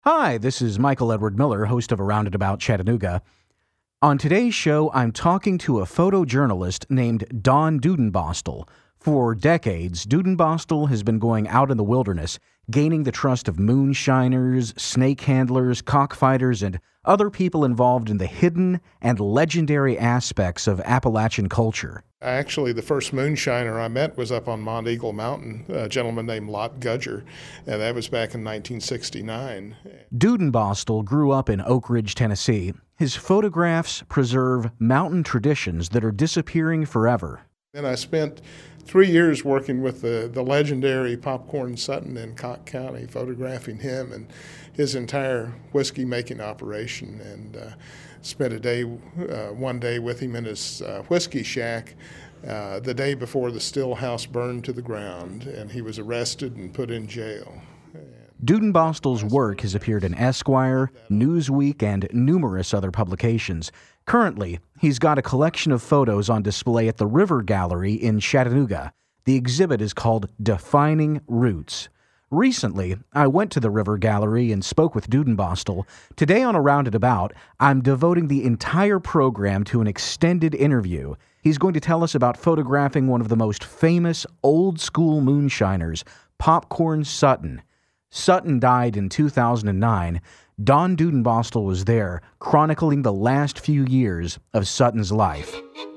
Hi, this is Michael Edward Miller, host of Around and About Chattanooga. On today's show, I'm talking to a photojournalist named Don Dudenbostel. For decades, Dudenbostel has been going out in the wilderness, gaining the trust of moonshiners, snake handlers, cockfighters, and other people involved in the hidden and legendary aspects of Appalachian culture. Actually, the first moonshiner I met was up on Monteagle Mountain, a gentleman named Lot Gudger, and that was back in 1969. Dudenbostel grew up in Oak Ridge, Tennessee. His photographs preserve mountain traditions that are disappearing forever. And I spent 3 years working with the legendary Popcorn Sutton in Cocke County, photographing him and his entire whiskey-making operation, and spent one day with him in his whiskey shack the day before the still house burned to the ground, and he was arrested and put in jail. Dudenbostel's work has appeared in Esquire, Newsweek, and numerous other publications. Currently, he's got a collection of photos on display at the River Gallery in Chattanooga. The exhibit is called Defining Roots. Recently, I went to the River Gallery and spoke with Dudenbostel. Today on Around and About, I'm devoting the entire program to an extended interview. He's going to tell us about photographing one of the most famous old-school moonshiners, Popcorn Sutton. Sutton died in 2009. Don Dudenbostel was there, chronicling the last few years of Sutton's life.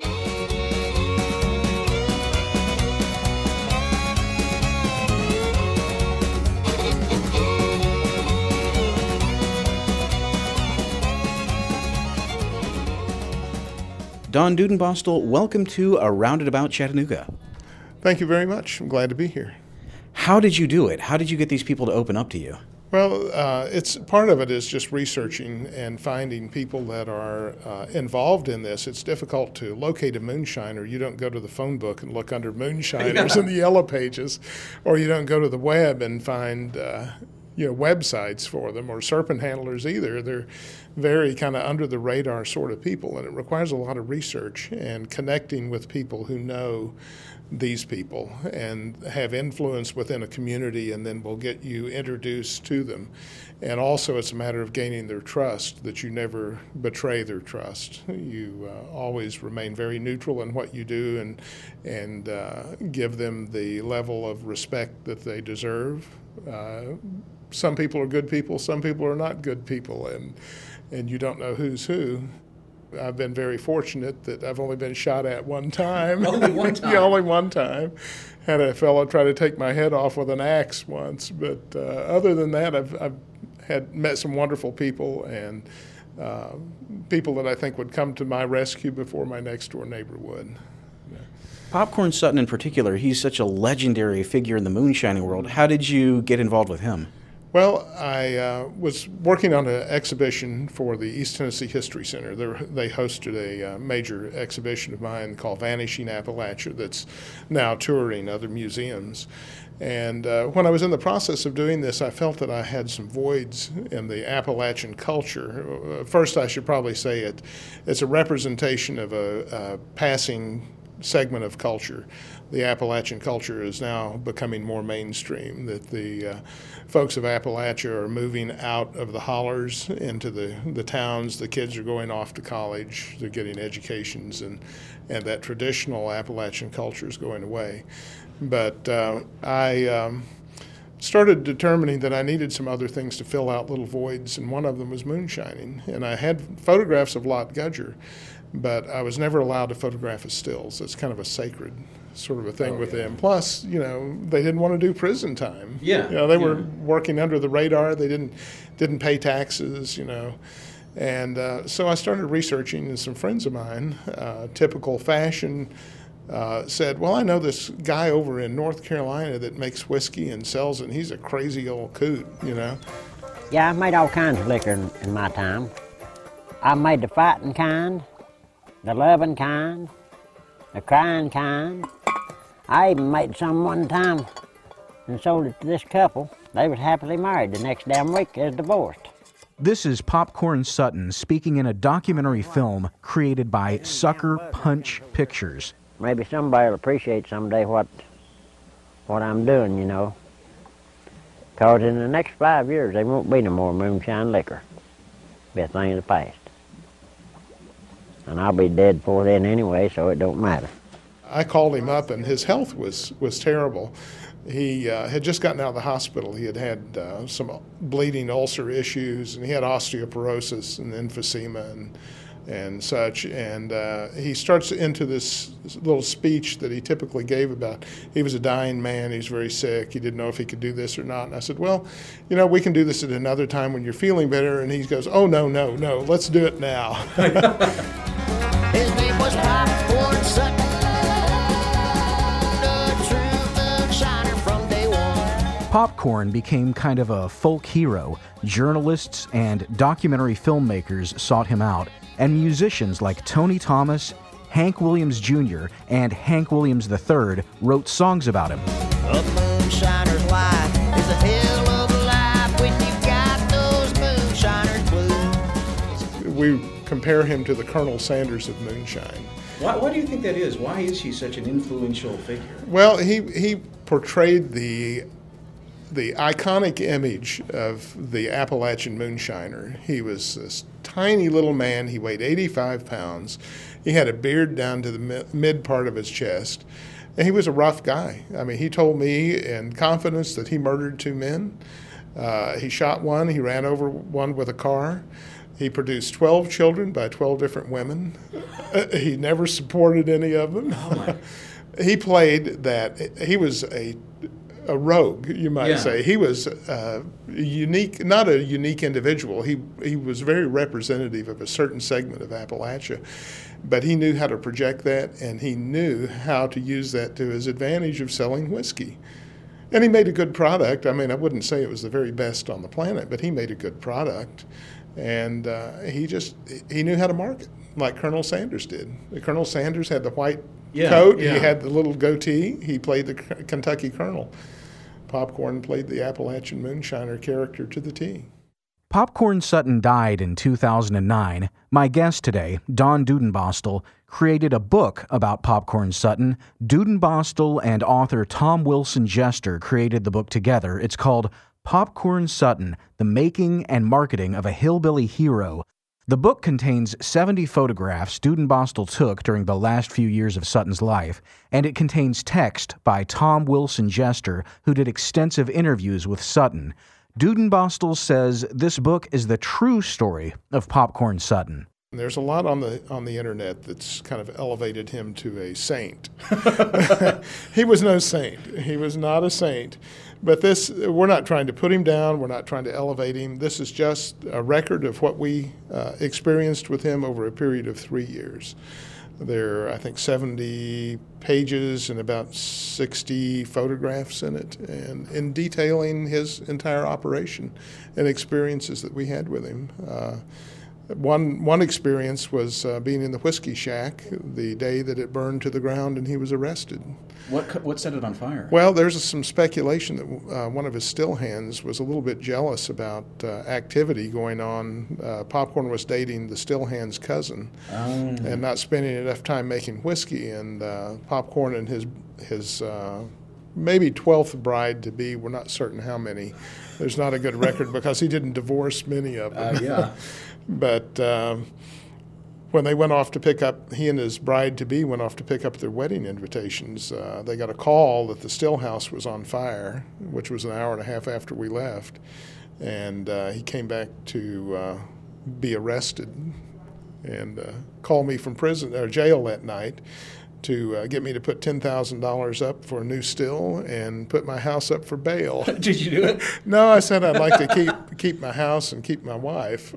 Don Dudenbostel, welcome to Around and About Chattanooga. Thank you very much. I'm glad to be here. How did you do it? How did you get these people to open up to you? Well, it's part of it is just researching and finding people that are involved in this. It's difficult to locate a moonshiner. You don't go to the phone book and look under moonshiners in the yellow pages, or you don't go to the web and find websites for them, or serpent handlers either. They're very kind of under the radar sort of people, and it requires a lot of research and connecting with people who know these people and have influence within a community, and then will get you introduced to them. And also it's a matter of gaining their trust, that you never betray their trust. You always remain very neutral in what you do, and give them the level of respect that they deserve. Some people are good people, some people are not good people, and you don't know who's who. I've been very fortunate that I've only been shot at one time. Only one time? Yeah, only one time. Had a fellow try to take my head off with an axe once, but other than that, I've had met some wonderful people, and people that I think would come to my rescue before my next door neighbor would. Popcorn Sutton in particular, he's such a legendary figure in the moonshining world. How did you get involved with him? Well, I was working on an exhibition for the East Tennessee History Center. They hosted a major exhibition of mine called Vanishing Appalachia that's now touring other museums. And when I was in the process of doing this, I felt that I had some voids in the Appalachian culture. First, I should probably say it's a representation of a passing segment of culture. The Appalachian culture is now becoming more mainstream, that the folks of Appalachia are moving out of the hollers into the towns. The kids are going off to college, they're getting educations, and that traditional Appalachian culture is going away. But I started determining that I needed some other things to fill out little voids, and one of them was moonshining. And I had photographs of Lot Gudger, but I was never allowed to photograph his stills. It's kind of a sacred sort of a thing with them. Plus, they didn't want to do prison time. Yeah. They were working under the radar. They didn't pay taxes, And so I started researching, and some friends of mine, typical fashion, said, well, I know this guy over in North Carolina that makes whiskey and sells it, and he's a crazy old coot, Yeah, I've made all kinds of liquor in my time. I made the fighting kind, the loving kind, the crying kind. I even made some one time and sold it to this couple. They was happily married. The next damn week they was divorced. This is Popcorn Sutton speaking in a documentary film created by Sucker Punch Pictures. Maybe somebody will appreciate someday what I'm doing, 'Cause in the next 5 years, there won't be no more moonshine liquor. Be a thing of the past. And I'll be dead before then anyway, so it don't matter. I called him up, and his health was terrible. He had just gotten out of the hospital. He had some bleeding ulcer issues, and he had osteoporosis and emphysema and such. And he starts into this little speech that he typically gave about he was a dying man, he was very sick, he didn't know if he could do this or not. And I said, well, you know, we can do this at another time when you're feeling better. And he goes, oh, no, let's do it now. His name was Popcorn Sutton, the true moonshiner from day one. Popcorn became kind of a folk hero. Journalists and documentary filmmakers sought him out, and musicians like Tony Thomas, Hank Williams Jr., and Hank Williams III wrote songs about him. A moonshiner's life is a hell of a life when you got those moonshiner's blues. We compare him to the Colonel Sanders of moonshine. Why do you think that is? Why is he such an influential figure? Well, he portrayed the iconic image of the Appalachian moonshiner. He was this tiny little man. He weighed 85 pounds. He had a beard down to the mid part of his chest. And he was a rough guy. I mean, he told me in confidence that he murdered 2 men. He shot one. He ran over one with a car. He produced 12 children by 12 different women. He never supported any of them. Oh, he played that. He was a rogue, you might say. He was unique, not a unique individual. He was very representative of a certain segment of Appalachia, but he knew how to project that, and he knew how to use that to his advantage of selling whiskey. And he made a good product. I mean, I wouldn't say it was the very best on the planet, but he made a good product. And he knew how to market, like Colonel Sanders did. Colonel Sanders had the white coat. Yeah. He had the little goatee. He played the Kentucky Colonel. Popcorn played the Appalachian moonshiner character to the T. Popcorn Sutton died in 2009. My guest today, Don Dudenbostel, created a book about Popcorn Sutton. Dudenbostel and author Tom Wilson Jester created the book together. It's called Popcorn Sutton, The Making and Marketing of a Hillbilly Hero. The book contains 70 photographs Dudenbostel took during the last few years of Sutton's life, and it contains text by Tom Wilson Jester, who did extensive interviews with Sutton. Dudenbostel says this book is the true story of Popcorn Sutton. There's a lot on the internet that's kind of elevated him to a saint. He was no saint. He was not a saint. But we're not trying to put him down. We're not trying to elevate him. This is just a record of what we experienced with him over a period of 3 years. There are, I think, 70 pages and about 60 photographs in it, and in detailing his entire operation and experiences that we had with him. One experience was being in the whiskey shack the day that it burned to the ground and he was arrested. What set it on fire? Well, there's some speculation that one of his still hands was a little bit jealous about activity going on. Popcorn was dating the still hand's cousin and not spending enough time making whiskey. And Popcorn and his maybe 12th bride-to-be, we're not certain how many. There's not a good record because he didn't divorce many of them. But when they went off to pick up, he and his bride-to-be went off to pick up their wedding invitations, they got a call that the still house was on fire, which was an hour and a half after we left. And he came back to be arrested and called me from prison or jail that night to get me to put $10,000 up for a new still and put my house up for bail. Did you do it? No, I said I'd like to keep my house and keep my wife.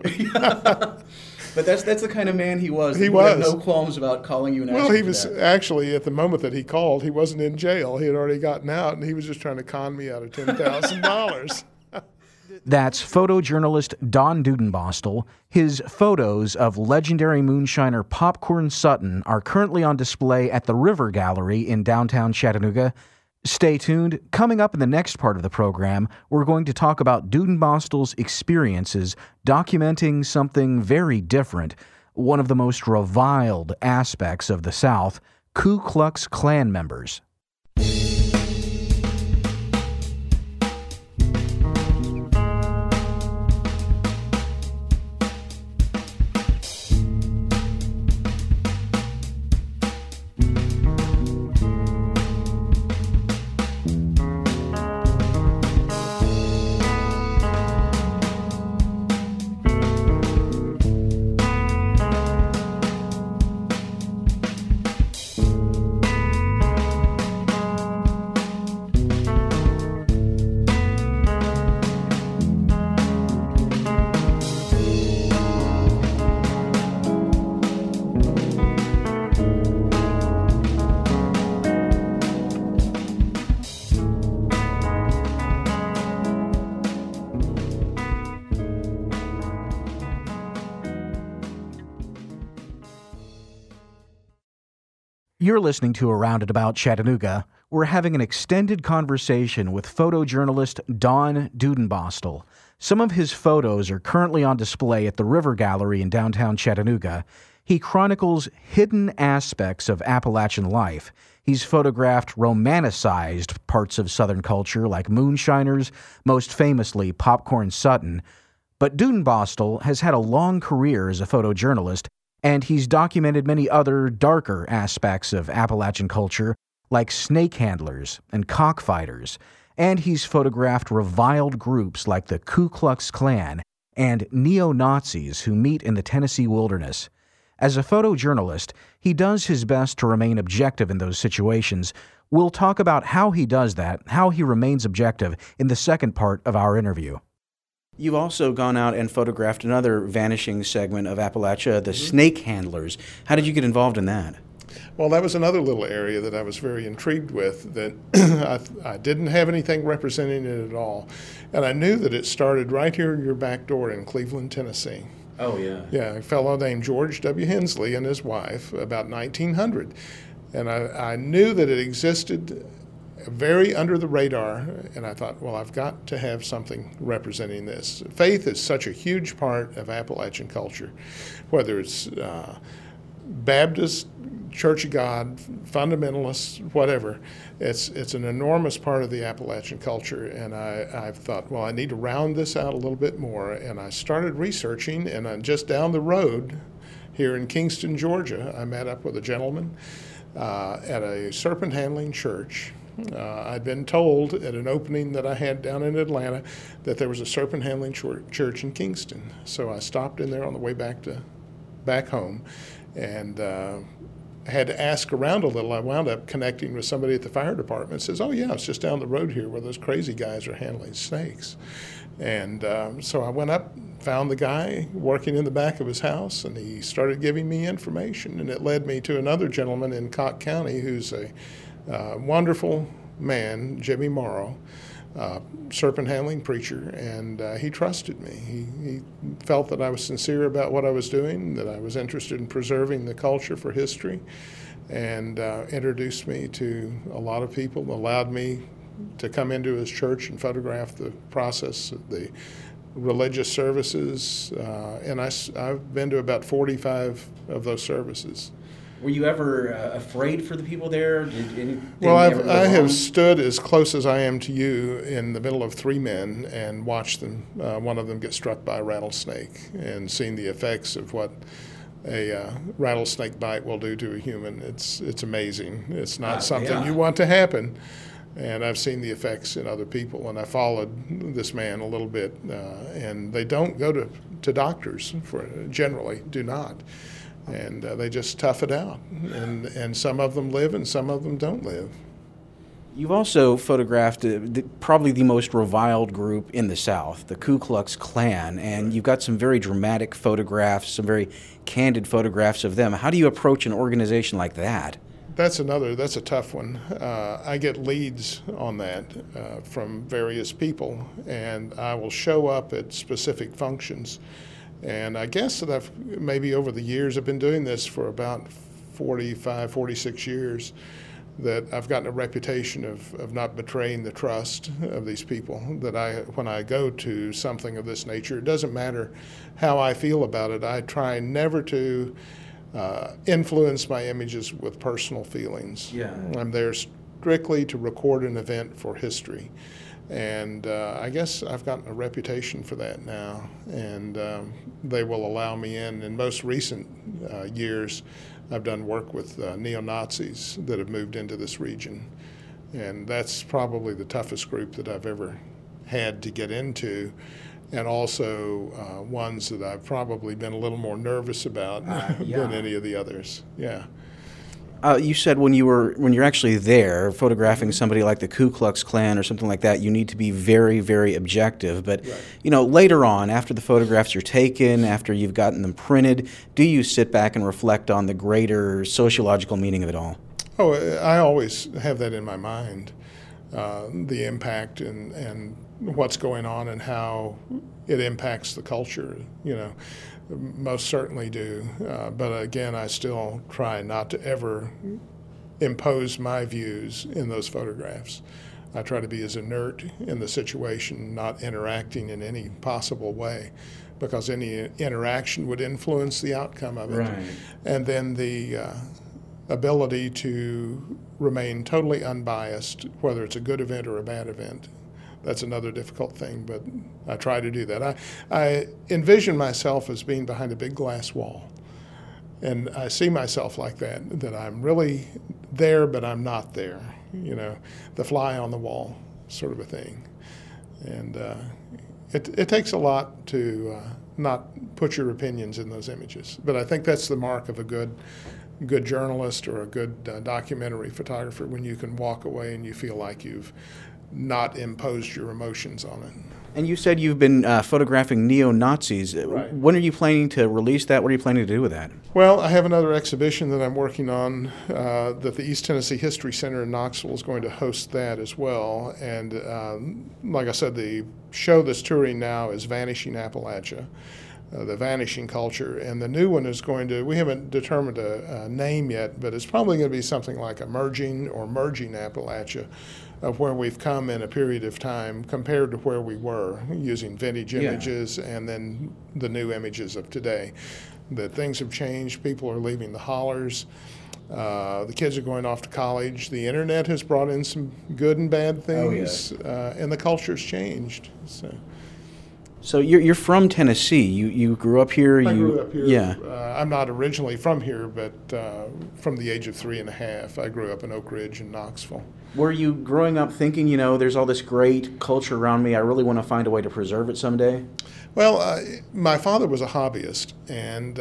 But that's the kind of man he was. He was. Had no qualms about calling you and asking Well, he for was that. actually, at the moment that he called, he wasn't in jail. He had already gotten out, and he was just trying to con me out of $10,000. That's photojournalist Don Dudenbostel. His photos of legendary moonshiner Popcorn Sutton are currently on display at the River Gallery in downtown Chattanooga. Stay tuned. Coming up in the next part of the program, we're going to talk about Dudenbostel's experiences documenting something very different, one of the most reviled aspects of the South, Ku Klux Klan members. You're listening to Around and About Chattanooga. We're having an extended conversation with photojournalist Don Dudenbostel. Some of his photos are currently on display at the River Gallery in downtown Chattanooga. He chronicles hidden aspects of Appalachian life. He's photographed romanticized parts of Southern culture like moonshiners, most famously Popcorn Sutton. But Dudenbostel has had a long career as a photojournalist, and he's documented many other darker aspects of Appalachian culture, like snake handlers and cockfighters. And he's photographed reviled groups like the Ku Klux Klan and neo-Nazis who meet in the Tennessee wilderness. As a photojournalist, he does his best to remain objective in those situations. We'll talk about how he does that, how he remains objective, in the second part of our interview. You've also gone out and photographed another vanishing segment of Appalachia, the snake handlers. How did you get involved in that? Well, that was another little area that I was very intrigued with, that I didn't have anything representing it at all. And I knew that it started right here in your back door in Cleveland, Tennessee. Oh, yeah. Yeah, a fellow named George W. Hensley and his wife, about 1900. And I knew that it existed very under the radar, and I thought, well, I've got to have something representing this. Faith is such a huge part of Appalachian culture, whether it's Baptist, Church of God, fundamentalists, whatever. It's an enormous part of the Appalachian culture, and I thought, well, I need to round this out a little bit more, and I started researching, and just down the road here in Kingston, Georgia, I met up with a gentleman at a serpent handling church. I'd been told at an opening that I had down in Atlanta that there was a serpent handling church in Kingston. So I stopped in there on the way back home, and had to ask around a little. I wound up connecting with somebody at the fire department. Says, "Oh yeah, it's just down the road here where those crazy guys are handling snakes." And so I went up, found the guy working in the back of his house, and he started giving me information. And it led me to another gentleman in Cocke County who's a wonderful man, Jimmy Morrow, serpent handling preacher, and he trusted me. He felt that I was sincere about what I was doing, that I was interested in preserving the culture for history, and introduced me to a lot of people, allowed me to come into his church and photograph the process of the religious services, and I've been to about 45 of those services. Were you ever afraid for the people there? Well, I have stood as close as I am to you in the middle of three men and watched them, one of them get struck by a rattlesnake, and seen the effects of what a rattlesnake bite will do to a human. It's amazing. It's not something you want to happen. And I've seen the effects in other people, and I followed this man a little bit. And they don't go to doctors, generally do not. And they just tough it out. And some of them live and some of them don't live. You've also photographed probably the most reviled group in the South, the Ku Klux Klan, and you've got some very dramatic photographs, some very candid photographs of them. How do you approach an organization like that? That's a tough one. I get leads on that from various people, and I will show up at specific functions. And I guess that maybe over the years, I've been doing this for about 45, 46 years, that I've gotten a reputation of not betraying the trust of these people, that when I go to something of this nature, it doesn't matter how I feel about it. I try never to influence my images with personal feelings. Yeah. I'm there strictly to record an event for history. And I guess I've gotten a reputation for that now, and they will allow me in. In most recent years, I've done work with neo-Nazis that have moved into this region, and that's probably the toughest group that I've ever had to get into, and also ones that I've probably been a little more nervous about than any of the others. Yeah. You said when you're actually there photographing somebody like the Ku Klux Klan or something like that, you need to be very, very objective. But right. Later on, after the photographs are taken, after you've gotten them printed, do you sit back and reflect on the greater sociological meaning of it all? Oh, I always have that in my mind, the impact and what's going on and how it impacts the culture. Most certainly do. But again, I still try not to ever impose my views in those photographs. I try to be as inert in the situation, not interacting in any possible way, because any interaction would influence the outcome of it. Right. And then the ability to remain totally unbiased, whether it's a good event or a bad event. That's another difficult thing, but I try to do that. I envision myself as being behind a big glass wall, and I see myself like that I'm really there, but I'm not there, the fly on the wall sort of a thing. And it takes a lot to not put your opinions in those images, but I think that's the mark of a good journalist or a good documentary photographer, when you can walk away and you feel like you've not imposed your emotions on it. And you said you've been photographing neo-Nazis. Right. When are you planning to release that? What are you planning to do with that? Well, I have another exhibition that I'm working on that the East Tennessee History Center in Knoxville is going to host that as well. And like I said, the show that's touring now is Vanishing Appalachia, the vanishing culture. And the new one is we haven't determined a name yet, but it's probably going to be something like Emerging or Merging Appalachia, of where we've come in a period of time compared to where we were, using vintage images and then the new images of today. That things have changed, people are leaving the hollers, the kids are going off to college, the internet has brought in some good and bad things, and the culture's changed. So you're from Tennessee. You grew up here. I grew up here. Yeah. I'm not originally from here, but from the age of 3.5, I grew up in Oak Ridge and Knoxville. Were you growing up thinking, there's all this great culture around me, I really want to find a way to preserve it someday? Well, my father was a hobbyist, and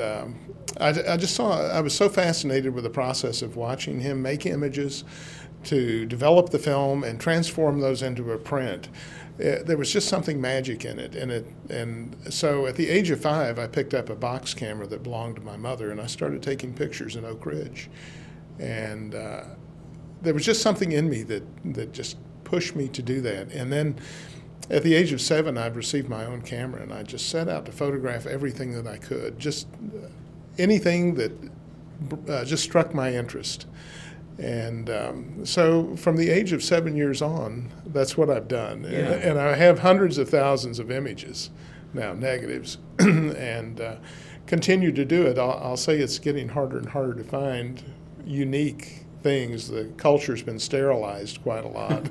I was so fascinated with the process of watching him make images, to develop the film and transform those into a print. There was just something magic in it, and so at the age of 5, I picked up a box camera that belonged to my mother, and I started taking pictures in Oak Ridge, and there was just something in me that just pushed me to do that. And then at the age of 7, I'd received my own camera, and I just set out to photograph everything that I could, just anything that just struck my interest. And so from the age of 7 years on, that's what I've done. Yeah. And I have hundreds of thousands of images now, negatives, and continue to do it. I'll say it's getting harder and harder to find unique things. The culture's been sterilized quite a lot.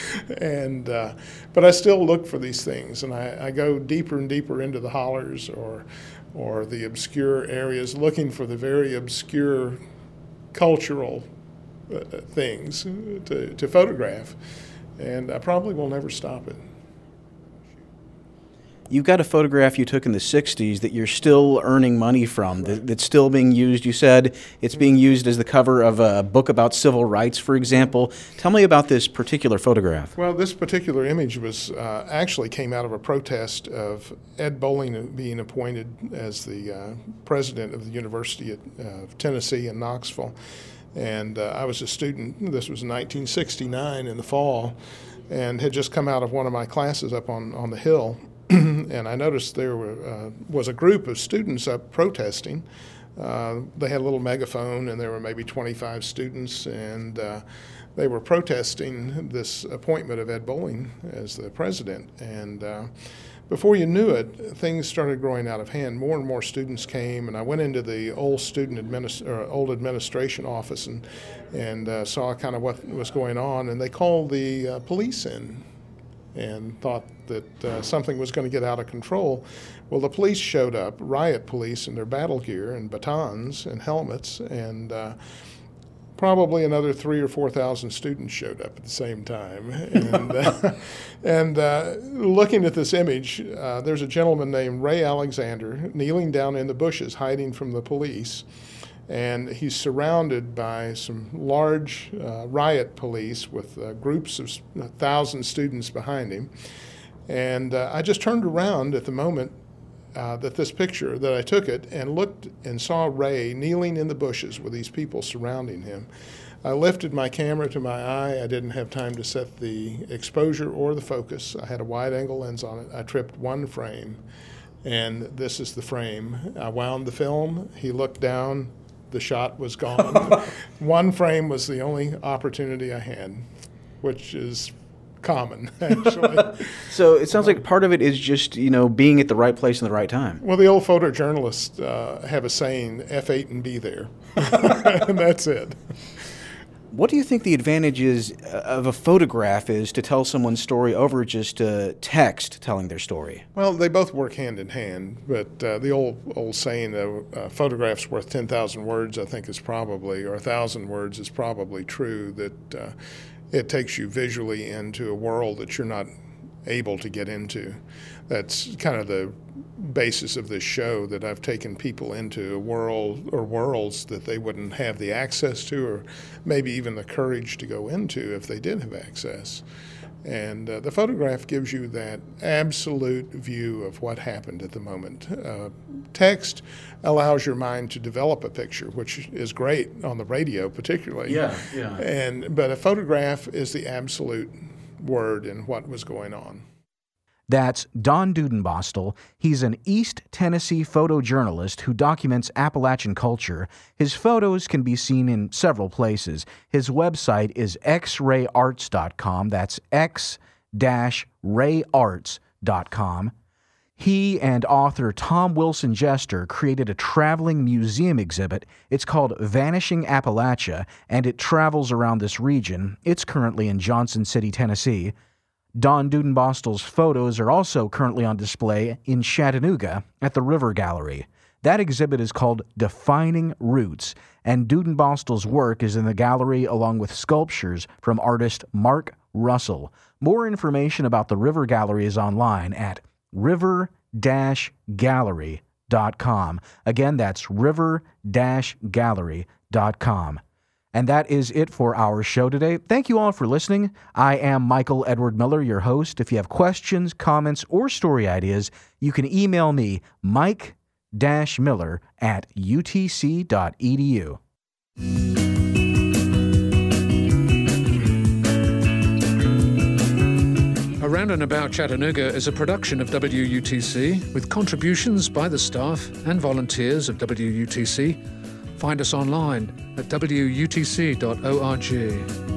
But I still look for these things, and I go deeper and deeper into the hollers or the obscure areas, looking for the very obscure cultural things to photograph, and I probably will never stop it. You've got a photograph you took in the 60s that you're still earning money from, that's still being used. You said it's being used as the cover of a book about civil rights, for example. Tell me about this particular photograph. Well, this particular image was actually came out of a protest of Ed Bowling being appointed as the president of the University of Tennessee in Knoxville. And I was a student. This was 1969 in the fall, and had just come out of one of my classes up on the Hill. And I noticed there was a group of students up protesting. They had a little megaphone, and there were maybe 25 students, and they were protesting this appointment of Ed Bowling as the president. And before you knew it, things started growing out of hand. More and more students came, and I went into the old old administration office and saw kind of what was going on. And they called the police in, and thought that something was going to get out of control. Well, the police showed up, riot police in their battle gear and batons and helmets, and probably another 3,000 or 4,000 students showed up at the same time. And looking at this image, there's a gentleman named Ray Alexander kneeling down in the bushes, hiding from the police. And he's surrounded by some large riot police with groups of 1,000 students behind him. And I just turned around at the moment that this picture, that I took it, and looked and saw Ray kneeling in the bushes with these people surrounding him. I lifted my camera to my eye. I didn't have time to set the exposure or the focus. I had a wide-angle lens on it. I tripped one frame, and this is the frame. I wound the film. He looked down. the shot was gone. One frame was the only opportunity I had, which is common, actually. So it sounds like part of it is just, being at the right place in the right time. Well, the old photojournalists have a saying, F8 and be there. And that's it. What do you think the advantage of a photograph is to tell someone's story over just text telling their story? Well, they both work hand in hand, but the old saying, a photograph's worth 10,000 words, I think is probably, or 1,000 words is probably true, that it takes you visually into a world that you're not able to get into. That's kind of the basis of this show, that I've taken people into a world or worlds that they wouldn't have the access to, or maybe even the courage to go into if they did have access. And the photograph gives you that absolute view of what happened at the moment. Text allows your mind to develop a picture, which is great on the radio particularly. Yeah. But a photograph is the absolute word in what was going on. That's Don Dudenbostel. He's an East Tennessee photojournalist who documents Appalachian culture. His photos can be seen in several places. His website is xrayarts.com. That's x-rayarts.com. He and author Tom Wilson Jester created a traveling museum exhibit. It's called Vanishing Appalachia, and it travels around this region. It's currently in Johnson City, Tennessee. Don Dudenbostel's photos are also currently on display in Chattanooga at the River Gallery. That exhibit is called Defining Roots, and Dudenbostel's work is in the gallery along with sculptures from artist Mark Russell. More information about the River Gallery is online at river-gallery.com. Again, that's river-gallery.com. And that is it for our show today. Thank you all for listening. I am Michael Edward Miller, your host. If you have questions, comments, or story ideas, you can email me, mike-miller@utc.edu. Around and About Chattanooga is a production of WUTC with contributions by the staff and volunteers of WUTC. Find us online at wutc.org.